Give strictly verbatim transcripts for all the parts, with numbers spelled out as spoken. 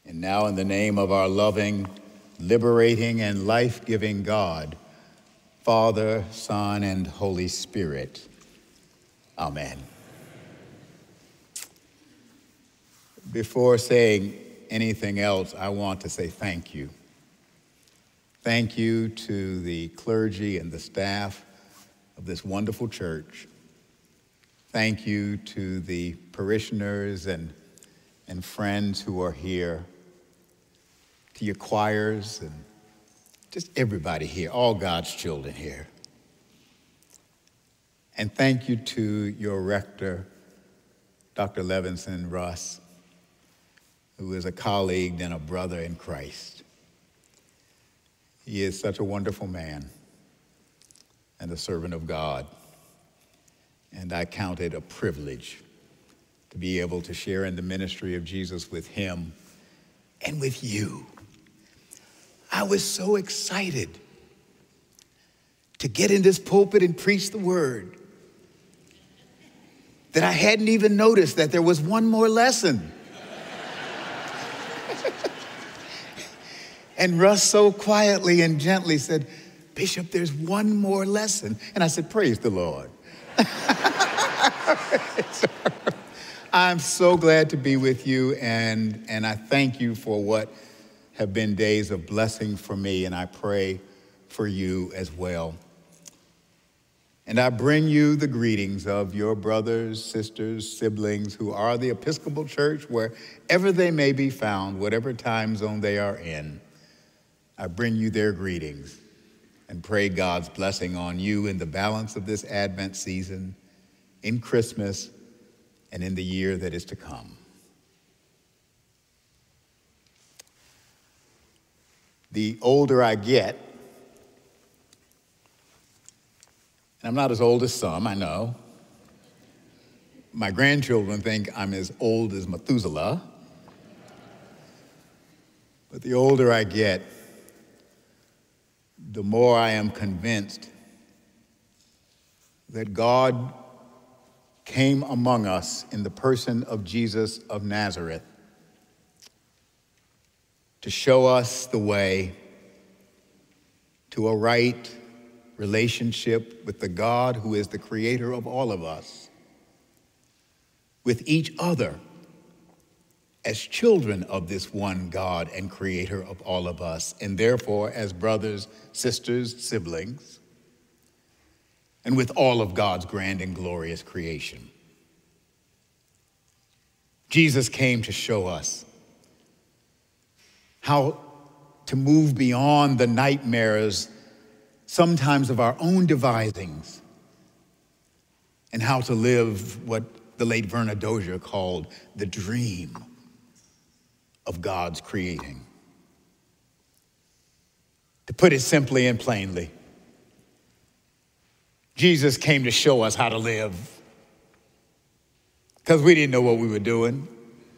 And now in the name of our loving, liberating, and life-giving God, Father, Son, and Holy Spirit. Amen. Before saying anything else, I want to say thank you. Thank you to the clergy and the staff of this wonderful church. Thank you to the parishioners and, and friends who are here, to your choirs and just everybody here, all God's children here. And thank you to your rector, Doctor Levinson Russ, who is a colleague and a brother in Christ. He is such a wonderful man and a servant of God. And I count it a privilege to be able to share in the ministry of Jesus with him and with you. I was so excited to get in this pulpit and preach the word that I hadn't even noticed that there was one more lesson. And Russ so quietly and gently said, "Bishop, there's one more lesson." And I said, "Praise the Lord." I'm so glad to be with you, and, and I thank you for what have been days of blessing for me, and I pray for you as well. And I bring you the greetings of your brothers, sisters, siblings who are the Episcopal Church, wherever they may be found, whatever time zone they are in. I bring you their greetings and pray God's blessing on you in the balance of this Advent season, in Christmas, and in the year that is to come. The older I get, and I'm not as old as some, I know. My grandchildren think I'm as old as Methuselah. But the older I get, the more I am convinced that God came among us in the person of Jesus of Nazareth to show us the way to a right relationship with the God who is the creator of all of us, with each other as children of this one God and creator of all of us, and therefore as brothers, sisters, siblings, and with all of God's grand and glorious creation. Jesus came to show us how to move beyond the nightmares, sometimes of our own devisings, and how to live what the late Verna Dozier called the dream of God's creating. To put it simply and plainly, Jesus came to show us how to live because we didn't know what we were doing.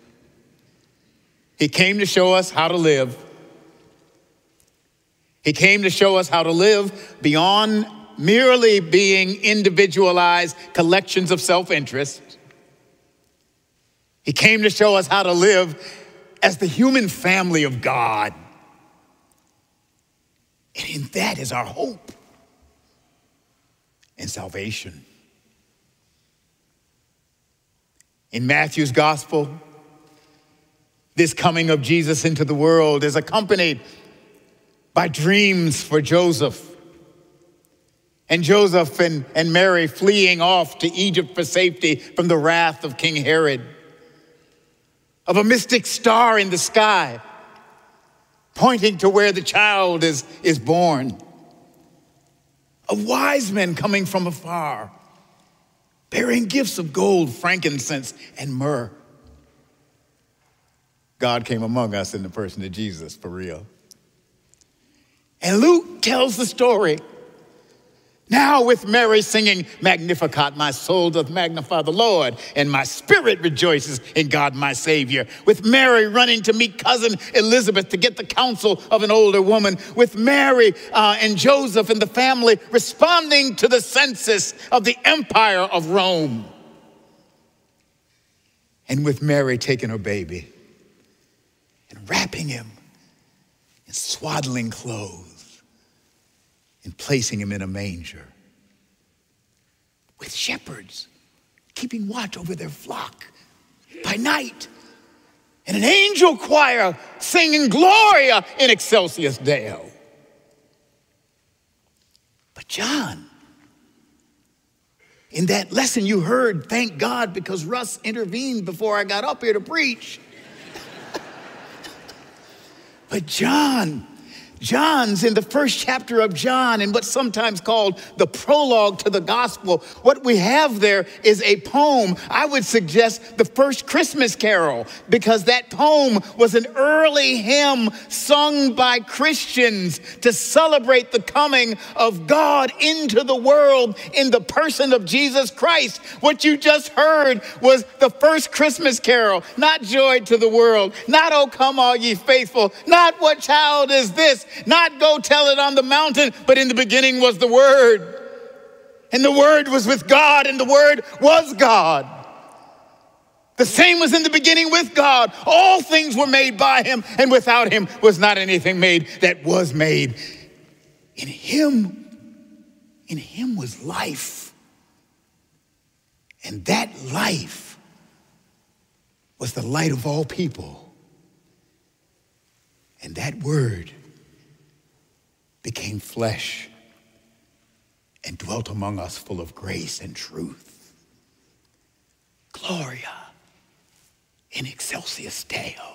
He came to show us how to live. He came to show us how to live beyond merely being individualized collections of self-interest. He came to show us how to live as the human family of God. And in that is our hope and salvation. In Matthew's gospel, this coming of Jesus into the world is accompanied by dreams for Joseph. And Joseph and, and Mary fleeing off to Egypt for safety from the wrath of King Herod. Of a mystic star in the sky, pointing to where the child is, is born. Of wise men coming from afar, bearing gifts of gold, frankincense, and myrrh. God came among us in the person of Jesus, for real. And Luke tells the story. Now with Mary singing, Magnificat, my soul doth magnify the Lord, and my spirit rejoices in God my Savior. With Mary running to meet cousin Elizabeth to get the counsel of an older woman. With Mary uh, and Joseph and the family responding to the census of the Empire of Rome. And with Mary taking her baby and wrapping him in swaddling clothes and placing him in a manger with shepherds keeping watch over their flock by night, and an angel choir singing Gloria in excelsis Deo. But John, in that lesson you heard, thank God, because Russ intervened before I got up here to preach. But John, John's in the first chapter of John, in what's sometimes called the prologue to the gospel. What we have there is a poem. I would suggest the first Christmas carol, because that poem was an early hymn sung by Christians to celebrate the coming of God into the world in the person of Jesus Christ. What you just heard was the first Christmas carol, not Joy to the World, not O Come All Ye Faithful, not What Child Is This, not Go Tell It on the Mountain, but in the beginning was the Word. And the Word was with God, and the Word was God. The same was in the beginning with God. All things were made by him, and without him was not anything made that was made. In him, in him was life. And that life was the light of all people. And that Word became flesh and dwelt among us, full of grace and truth. Gloria in excelsis Deo.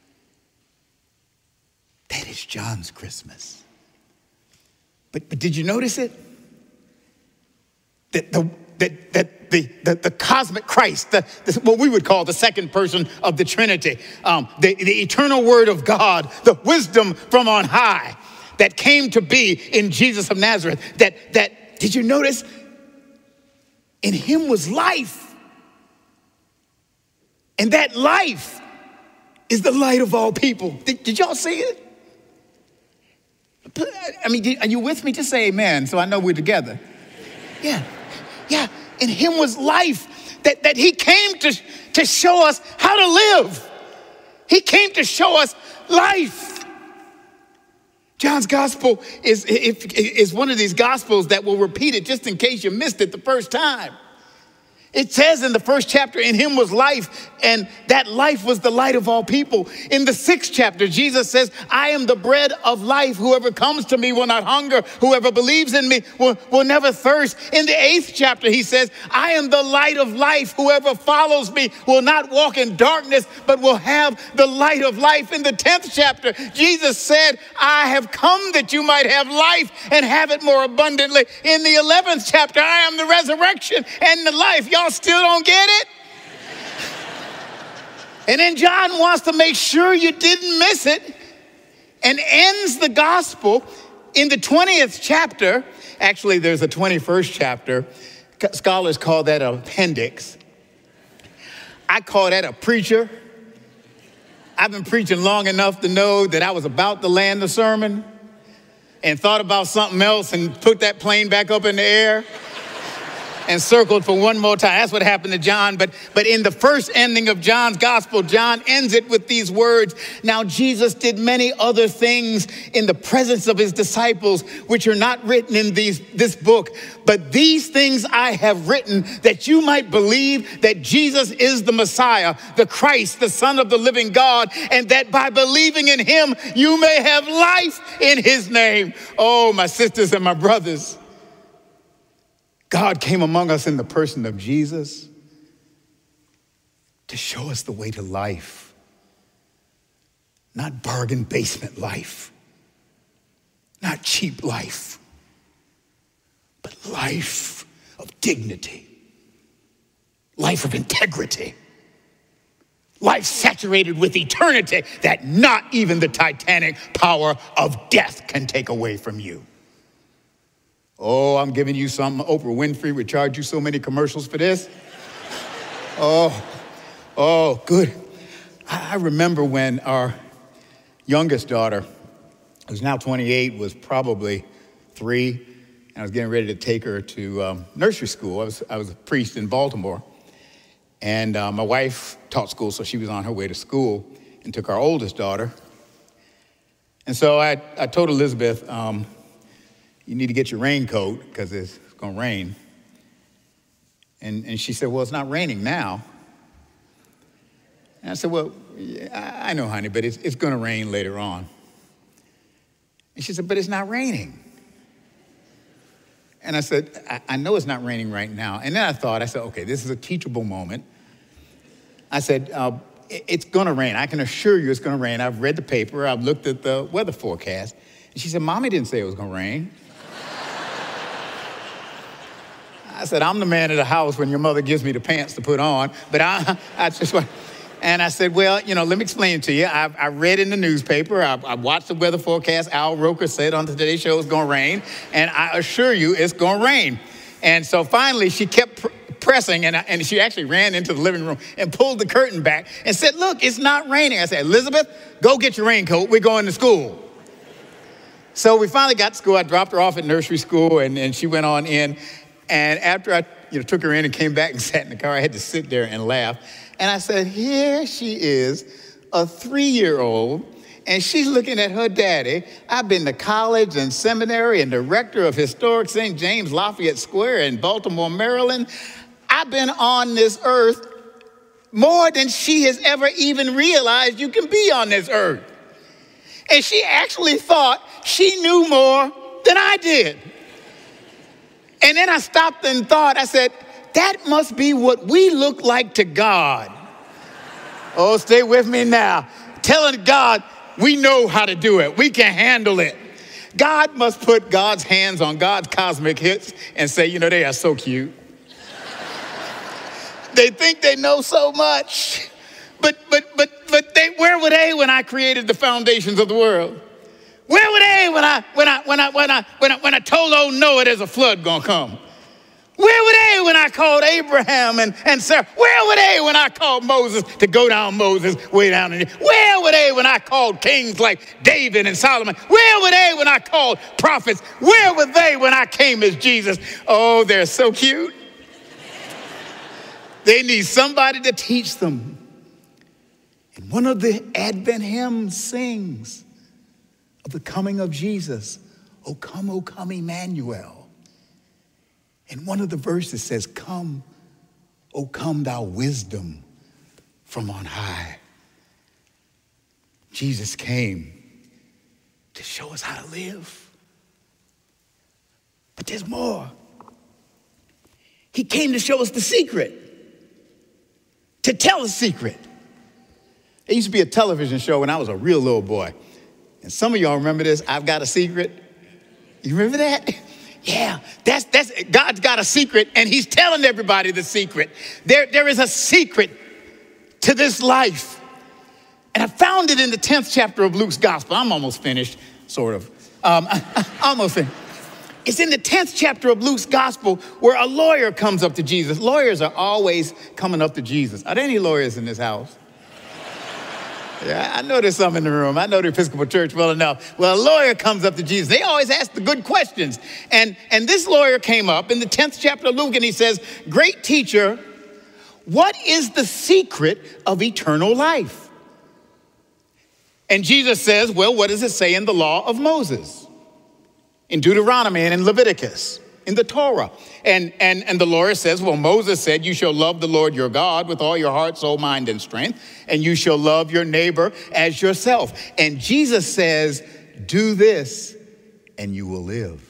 That is John's Christmas. But, but did you notice it? That the, that, that the, the, the cosmic Christ, the, the, what we would call the second person of the Trinity, um, the, the eternal Word of God, the wisdom from on high, that came to be in Jesus of Nazareth, that, that, did you notice? In him was life. And that life is the light of all people. Did, did y'all see it? I mean, are you with me? Just say amen, so I know we're together. Yeah, yeah. In him was life, that, that he came to, to show us how to live. He came to show us life. John's gospel is, is one of these gospels that will repeat it just in case you missed it the first time. It says in the first chapter, in him was life, and that life was the light of all people. In the sixth chapter, Jesus says, I am the bread of life. Whoever comes to me will not hunger. Whoever believes in me will, will never thirst. In the eighth chapter, he says, I am the light of life. Whoever follows me will not walk in darkness, but will have the light of life. In the tenth chapter, Jesus said, I have come that you might have life and have it more abundantly. In the eleventh chapter, I am the resurrection and the life. Y'all still don't get it? And then John wants to make sure you didn't miss it and ends the gospel in the twentieth chapter. Actually, there's a twenty-first chapter. Scholars call that an appendix. I call that a preacher. I've been preaching long enough to know that I was about to land the sermon and thought about something else and put that plane back up in the air and circled for one more time. That's what happened to John. But, but in the first ending of John's gospel, John ends it with these words. Now, Jesus did many other things in the presence of his disciples, which are not written in these, this book. But these things I have written that you might believe that Jesus is the Messiah, the Christ, the Son of the living God, and that by believing in him, you may have life in his name. Oh, my sisters and my brothers, God came among us in the person of Jesus to show us the way to life, not bargain basement life, not cheap life, but life of dignity, life of integrity, life saturated with eternity that not even the titanic power of death can take away from you. Oh, I'm giving you something. Oprah Winfrey would charge you so many commercials for this. Oh, oh, good. I remember when our youngest daughter, who's now twenty-eight, was probably three, and I was getting ready to take her to um, nursery school. I was, I was a priest in Baltimore, and uh, my wife taught school, so she was on her way to school. and took our oldest daughter. And so I, I told Elizabeth, um, you need to get your raincoat because it's going to rain. And, and she said, well, it's not raining now. And I said, well, yeah, I know, honey, but it's, it's going to rain later on. And she said, but it's not raining. And I said, I, I know it's not raining right now. And then I thought, I said, okay, this is a teachable moment. I said, uh, it, it's going to rain. I can assure you it's going to rain. I've read the paper. I've looked at the weather forecast. And she said, Mommy didn't say it was going to rain. I said, I'm the man of the house when your mother gives me the pants to put on. But I, I just want, and I said, well, you know, let me explain it to you. I, I read in the newspaper. I, I watched the weather forecast. Al Roker said on today's show it's going to rain. And I assure you it's going to rain. And so finally she kept pr- pressing, and, I, and she actually ran into the living room and pulled the curtain back and said, look, it's not raining. I said, Elizabeth, go get your raincoat. We're going to school. So we finally got to school. I dropped her off at nursery school, and, and she went on in. And after I you know, took her in and came back and sat in the car, I had to sit there and laugh. And I said, here she is, a three-year-old, and she's looking at her daddy. I've been to college and seminary and director of Historic Saint James Lafayette Square in Baltimore, Maryland. I've been on this earth more than she has ever even realized you can be on this earth. And she actually thought she knew more than I did. And then I stopped and thought, I said, that must be what we look like to God. Oh, stay with me now. Telling God, we know how to do it. We can handle it. God must put God's hands on God's cosmic hits and say, you know, they are so cute. They think they know so much. But, but, but, but they, where were they when I created the foundations of the world? Where were they when I when I when I when I when I when I told old Noah there's a flood gonna come? Where were they when I called Abraham and, and Sarah? Where were they when I called Moses to go down Moses way down in there? Where were they when I called kings like David and Solomon? Where were they when I called prophets? Where were they when I came as Jesus? Oh, they're so cute. They need somebody to teach them. And one of the Advent hymns sings of the coming of Jesus. O come, O come, Emmanuel. And one of the verses says, come, O come, thou wisdom from on high. Jesus came to show us how to live. But there's more. He came to show us the secret, to tell a secret. There used to be a television show when I was a real little boy. And some of y'all remember this, I've Got a Secret. You remember that? Yeah, that's that's God's got a secret, and he's telling everybody the secret. There, there is a secret to this life. And I found it in the tenth chapter of Luke's gospel. I'm almost finished, sort of. Um, almost finished. It's in the tenth chapter of Luke's gospel where a lawyer comes up to Jesus. Lawyers are always coming up to Jesus. Are there any lawyers in this house? Yeah, I know there's some in the room. I know the Episcopal Church well enough. Well, a lawyer comes up to Jesus. They always ask the good questions. And, and this lawyer came up in the tenth chapter of Luke, and he says, great teacher, what is the secret of eternal life? And Jesus says, well, what does it say in the law of Moses? In Deuteronomy and in Leviticus, in the Torah. And, and, and the lawyer says, well, Moses said, you shall love the Lord your God with all your heart, soul, mind, and strength, and you shall love your neighbor as yourself. And Jesus says, do this and you will live.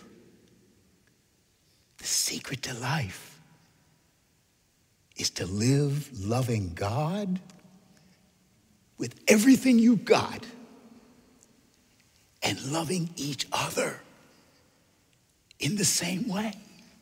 The secret to life is to live loving God with everything you've got and loving each other in the same way.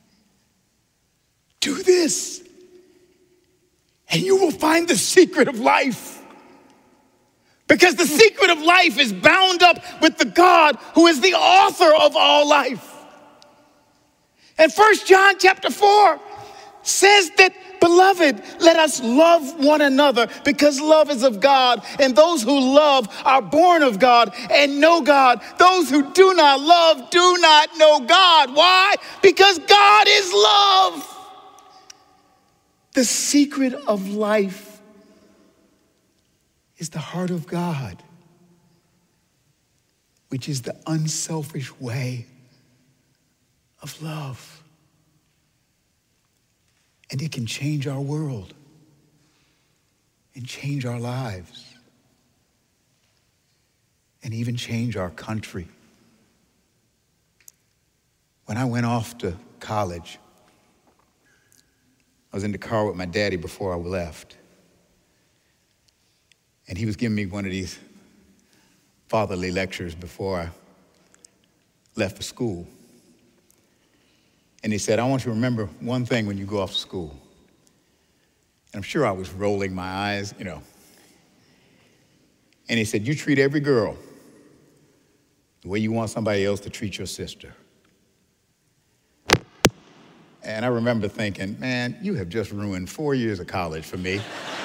Do this, and you will find the secret of life. Because the secret of life is bound up with the God who is the author of all life. And First John chapter four says that, beloved, let us love one another because love is of God. And those who love are born of God and know God. Those who do not love do not know God. Why? Because God is love. The secret of life is the heart of God, which is the unselfish way of love. And it can change our world and change our lives and even change our country. When I went off to college, I was in the car with my daddy before I left. And he was giving me one of these fatherly lectures before I left for school. And he said, I want you to remember one thing when you go off to school. And I'm sure I was rolling my eyes, you know. And he said, you treat every girl the way you want somebody else to treat your sister. And I remember thinking, man, you have just ruined four years of college for me.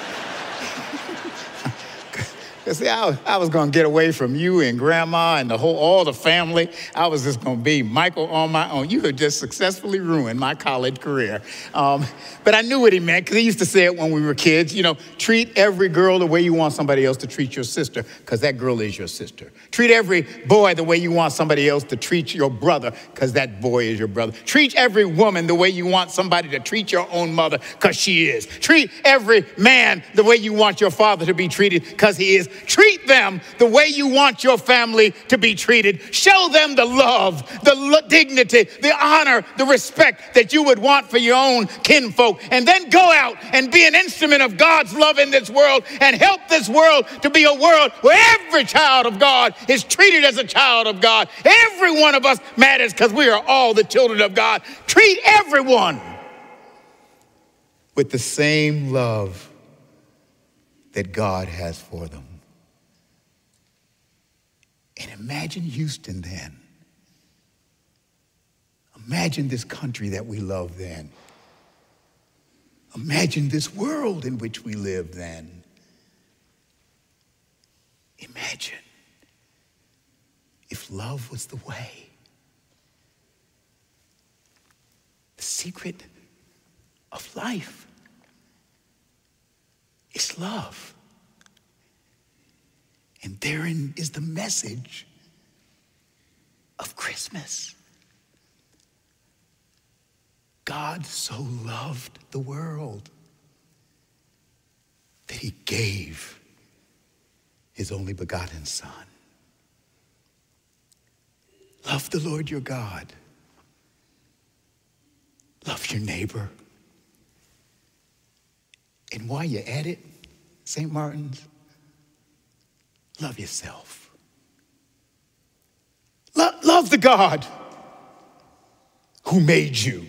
Because see, I, I was going to get away from you and grandma and the whole, all the family. I was just going to be Michael on my own. You have just successfully ruined my college career. Um, but I knew what he meant, because he used to say it when we were kids. You know, treat every girl the way you want somebody else to treat your sister, because that girl is your sister. Treat every boy the way you want somebody else to treat your brother, because that boy is your brother. Treat every woman the way you want somebody to treat your own mother, because she is. Treat every man the way you want your father to be treated, because he is. Treat them the way you want your family to be treated. Show them the love, the lo- dignity, the honor, the respect that you would want for your own kinfolk. And then go out and be an instrument of God's love in this world and help this world to be a world where every child of God is treated as a child of God. Every one of us matters, because we are all the children of God. Treat everyone with the same love that God has for them. And imagine Houston then. Imagine this country that we love then. Imagine this world in which we live then. Imagine if love was the way. The secret of life is love. And therein is the message of Christmas. God so loved the world that he gave his only begotten Son. Love the Lord your God. Love your neighbor. And while you're at it, Saint Martin's, love yourself. Lo- love the God who made you.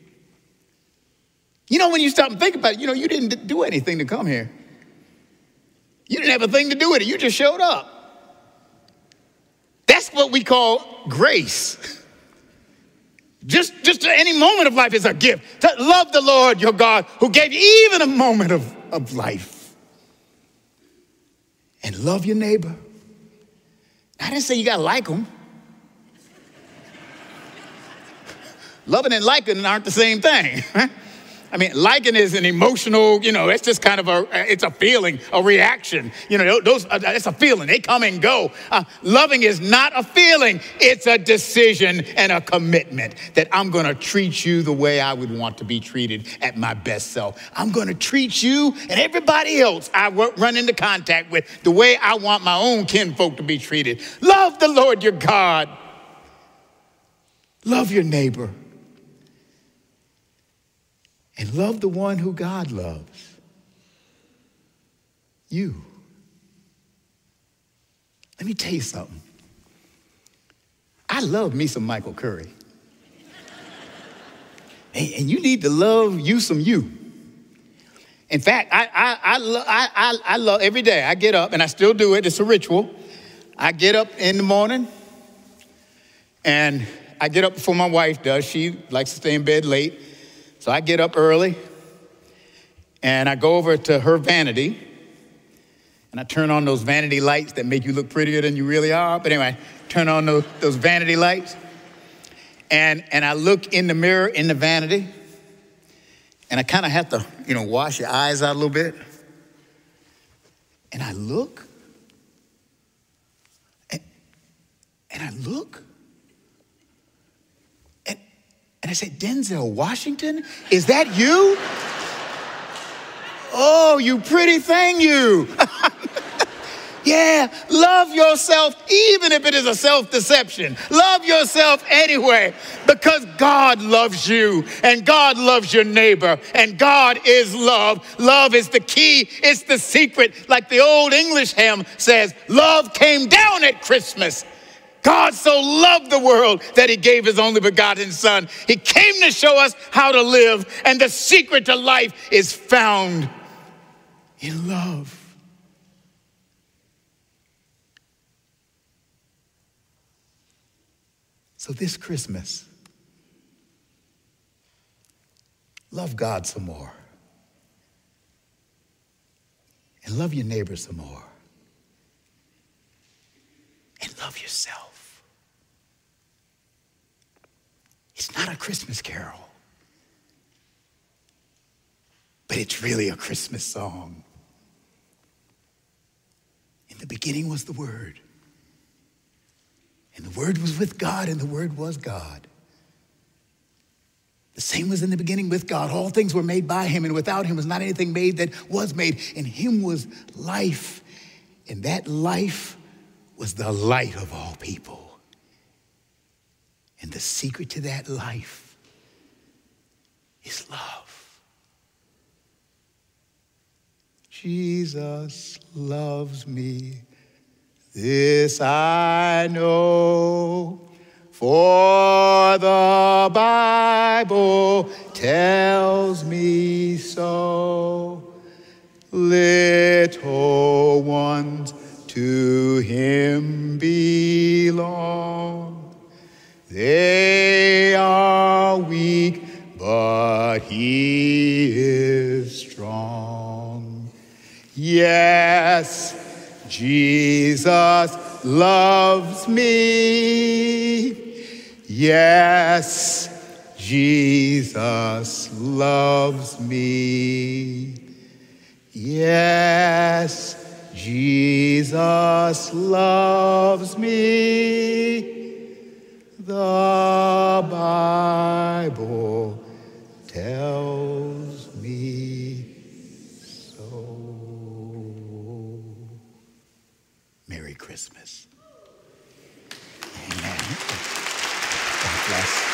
You know, when you stop and think about it, you know, you didn't do anything to come here. You didn't have a thing to do with it. You just showed up. That's what we call grace. Just, just any moment of life is a gift. To love the Lord your God who gave you even a moment of, of life. And love your neighbor. I didn't say you got to like them. Loving and liking aren't the same thing. I mean, liking is an emotional, you know, it's just kind of a, it's a feeling, a reaction. You know, those, uh, it's a feeling. They come and go. Uh, loving is not a feeling. It's a decision and a commitment that I'm going to treat you the way I would want to be treated at my best self. I'm going to treat you and everybody else I run into contact with the way I want my own kinfolk to be treated. Love the Lord your God. Love your neighbor. And love the one who God loves. You. Let me tell you something. I love me some Michael Curry. and, and you need to love you some you. In fact, I, I, I, lo- I, I, I love every day. I get up, and I still do it. It's a ritual. I get up in the morning, and I get up before my wife does. She likes to stay in bed late. So I get up early, and I go over to her vanity, and I turn on those vanity lights that make you look prettier than you really are. But anyway, turn on those, those vanity lights, and, and I look in the mirror in the vanity, and I kind of have to, you know, wash your eyes out a little bit. And I look, and, and I look, and, and I said, Denzel Washington, is that you? Oh, you pretty thing, you. Yeah, love yourself even if it is a self-deception. Love yourself anyway because God loves you and God loves your neighbor and God is love. Love is the key. It's the secret. Like the old English hymn says, love came down at Christmas. God so loved the world that he gave his only begotten son. He came to show us how to live, and the secret to life is found in love. So this Christmas, love God some more. And love your neighbor some more. And love yourself. It's not a Christmas carol, but it's really a Christmas song. In the beginning was the Word. And the Word was with God, and the Word was God. The same was in the beginning with God. All things were made by him, and without him was not anything made that was made. In him was life, and that life was the light of all people. And the secret to that life is love. Jesus loves me. This I know, for the Bible tells me so. Little ones to him belong. They are weak, but he is strong. Yes, Jesus loves me. Yes, Jesus loves me. Yes, Jesus loves me. The Bible tells me so. Merry Christmas. Amen. God bless.